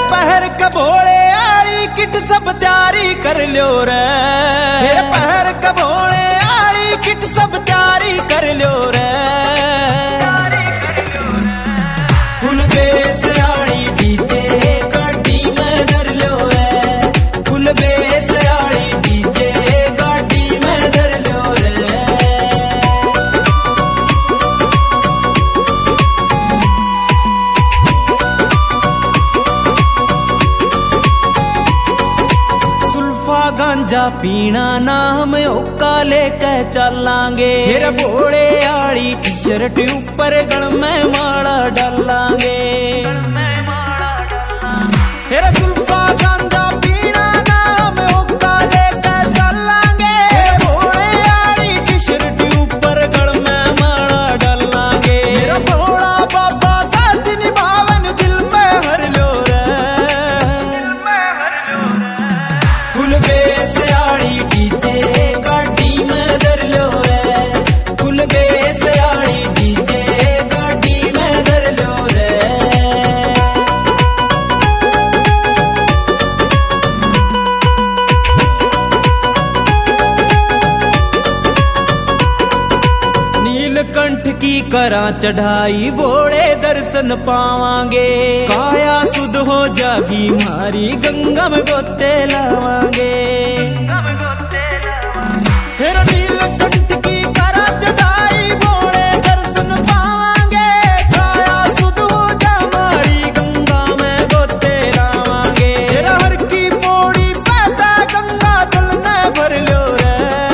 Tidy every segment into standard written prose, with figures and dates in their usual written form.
पहर कबोले आड़ी किट सब तैयारी कर लो रे। पहर कबोले आड़ी किट सब तैयारी कर लो रे। फुल बेस आड़ी डीजे गाड़ी में धर लो रे। फुल बेस आड़ी डीजे गाड़ी में धर लो रे। गांजा पीना ना हम ओका लेके चलांगे। फिर भोले आड़ी टी शर्ट ऊपर गल में माला डालांगे। फिर सुल्फा गांजा पीना ना हम ओका लेके चलांगे। भोले आड़ी टी शर्ट ऊपर गल में माला डालांगे। मेरा भोला बाबा साथ निभावन दिल में हर लो रे। फुल बेस आड़ी डीजे गाड़ी में धर लो रे। फुल बेस आड़ी डीजे गाड़ी में धर लो रे। नीलकंठ की करा चढ़ाई भोले दर्शन पावांगे। काया सुध हो जागी मारी गंगा में गोते लावांगे। फिर नीलकंठ की करा चढ़ाई भोले दर्शन पावांगे। काया सुध हो जा मारी गंगा में गोते लावांगे। फिर हर की पौड़ी पैदा गंगा जल में भर लो रे।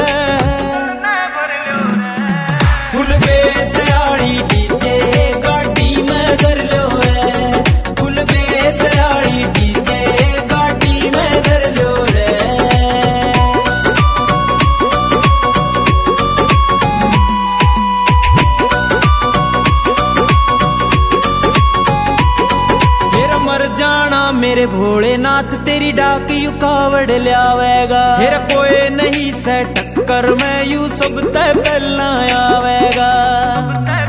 फुल बेस आड़ी डीजे गाड़ी में धर लो रे। फुल बेस आड़ी डीजे गाड़ी में धर लो रे। फिर मर जाना मेरे भोलेनाथ तेरी डाक यू कावड़ लियावेगा। फिर कोई नहीं से टक्कर में यू सब तय पहला आवेगा।